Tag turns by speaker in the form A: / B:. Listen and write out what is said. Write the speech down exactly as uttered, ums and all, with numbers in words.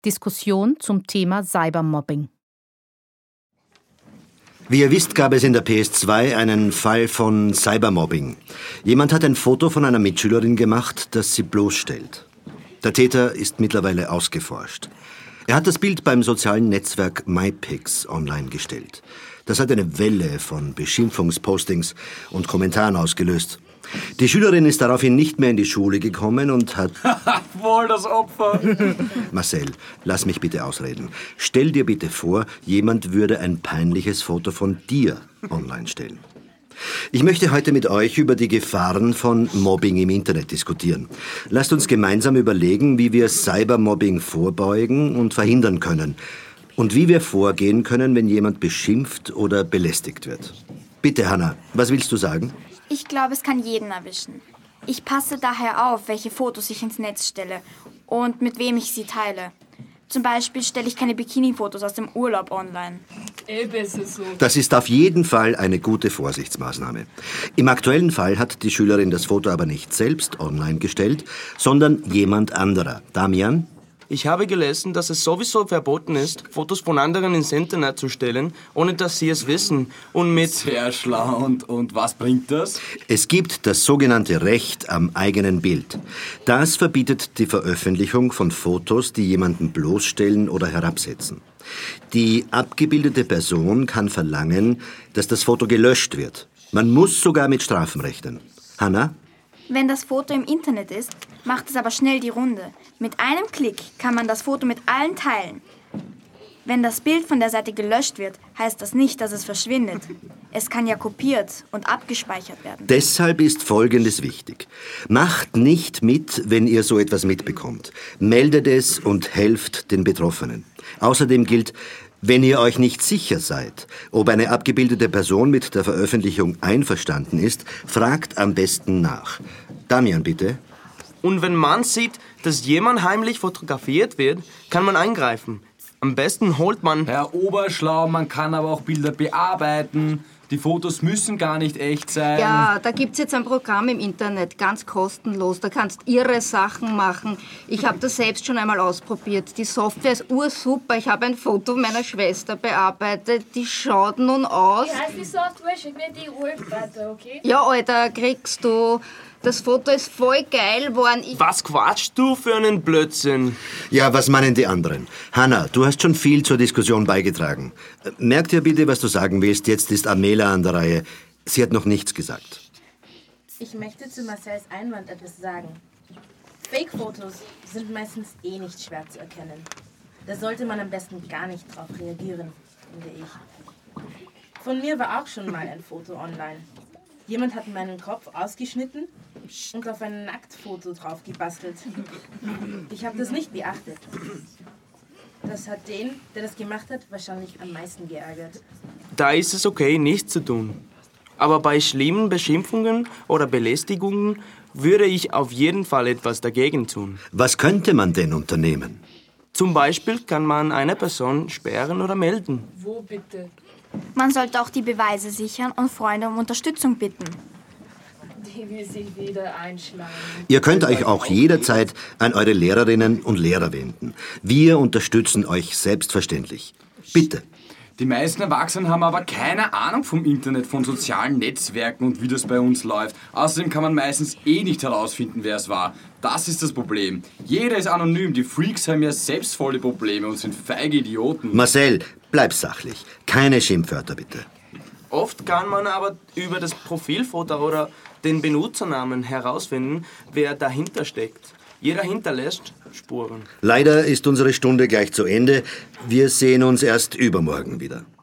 A: Diskussion zum Thema Cybermobbing.
B: Wie ihr wisst, gab es in der P S zwei einen Fall von Cybermobbing. Jemand hat ein Foto von einer Mitschülerin gemacht, das sie bloßstellt. Der Täter ist mittlerweile ausgeforscht. Er hat das Bild beim sozialen Netzwerk MyPics online gestellt. Das hat eine Welle von Beschimpfungspostings und Kommentaren ausgelöst. Die Schülerin ist daraufhin nicht mehr in die Schule gekommen und hat...
C: Wohl das Opfer!
B: Marcel, lass mich bitte ausreden. Stell dir bitte vor, jemand würde ein peinliches Foto von dir online stellen. Ich möchte heute mit euch über die Gefahren von Mobbing im Internet diskutieren. Lasst uns gemeinsam überlegen, wie wir Cybermobbing vorbeugen und verhindern können. Und wie wir vorgehen können, wenn jemand beschimpft oder belästigt wird. Bitte, Hannah, was willst du sagen?
D: Ich glaube, es kann jeden erwischen. Ich passe daher auf, welche Fotos ich ins Netz stelle und mit wem ich sie teile. Zum Beispiel stelle ich keine Bikini-Fotos aus dem Urlaub online.
E: Eh besser so.
B: Das ist auf jeden Fall eine gute Vorsichtsmaßnahme. Im aktuellen Fall hat die Schülerin das Foto aber nicht selbst online gestellt, sondern jemand anderer. Damian?
C: Ich habe gelesen, dass es sowieso verboten ist, Fotos von anderen ins Internet zu stellen, ohne dass sie es wissen. Und mit...
F: Sehr schlau. Und, und was bringt das?
B: Es gibt das sogenannte Recht am eigenen Bild. Das verbietet die Veröffentlichung von Fotos, die jemanden bloßstellen oder herabsetzen. Die abgebildete Person kann verlangen, dass das Foto gelöscht wird. Man muss sogar mit Strafen rechnen. Hannah?
D: Wenn das Foto im Internet ist, macht es aber schnell die Runde. Mit einem Klick kann man das Foto mit allen teilen. Wenn das Bild von der Seite gelöscht wird, heißt das nicht, dass es verschwindet. Es kann ja kopiert und abgespeichert werden.
B: Deshalb ist Folgendes wichtig. Macht nicht mit, wenn ihr so etwas mitbekommt. Meldet es und helft den Betroffenen. Außerdem gilt, wenn ihr euch nicht sicher seid, ob eine abgebildete Person mit der Veröffentlichung einverstanden ist, fragt am besten nach. Damian, bitte.
C: Und wenn man sieht, dass jemand heimlich fotografiert wird, kann man eingreifen. Am besten holt man...
F: Herr Oberschlau, man kann aber auch Bilder bearbeiten. Die Fotos müssen gar nicht echt sein.
G: Ja, da gibt's jetzt ein Programm im Internet, ganz kostenlos. Da kannst irre Sachen machen. Ich habe das selbst schon einmal ausprobiert. Die Software ist ursuper. Ich habe ein Foto meiner Schwester bearbeitet. Die schaut nun aus...
E: Wie heißt die Software? Schick mir die ruhig weiter, okay?
G: Ja, Alter, kriegst du... Das Foto ist voll geil geworden. Ich
C: Was quatschst du für einen Blödsinn?
B: Ja, was meinen die anderen? Hannah, du hast schon viel zur Diskussion beigetragen. Merk dir bitte, was du sagen willst. Jetzt ist Amela an der Reihe. Sie hat noch nichts gesagt.
H: Ich möchte zu Marcels Einwand etwas sagen. Fake-Fotos sind meistens eh nicht schwer zu erkennen. Da sollte man am besten gar nicht drauf reagieren, finde ich. Von mir war auch schon mal ein Foto online. Jemand hat meinen Kopf ausgeschnitten und auf ein Nacktfoto drauf gebastelt. Ich habe das nicht beachtet. Das hat den, der das gemacht hat, wahrscheinlich am meisten geärgert.
C: Da ist es okay, nichts zu tun. Aber bei schlimmen Beschimpfungen oder Belästigungen würde ich auf jeden Fall etwas dagegen tun.
B: Was könnte man denn unternehmen?
C: Zum Beispiel kann man eine Person sperren oder melden.
E: Wo bitte?
D: Man sollte auch die Beweise sichern und Freunde um Unterstützung bitten.
E: Die will sich wieder einschlagen.
B: Ihr könnt euch auch jederzeit an eure Lehrerinnen und Lehrer wenden. Wir unterstützen euch selbstverständlich. Bitte.
F: Die meisten Erwachsenen haben aber keine Ahnung vom Internet, von sozialen Netzwerken und wie das bei uns läuft. Außerdem kann man meistens eh nicht herausfinden, wer es war. Das ist das Problem. Jeder ist anonym. Die Freaks haben ja selbst volle Probleme und sind feige Idioten.
B: Marcel, bleib sachlich. Keine Schimpfwörter, bitte.
C: Oft kann man aber über das Profilfoto oder den Benutzernamen herausfinden, wer dahinter steckt. Jeder hinterlässt Spuren.
B: Leider ist unsere Stunde gleich zu Ende. Wir sehen uns erst übermorgen wieder.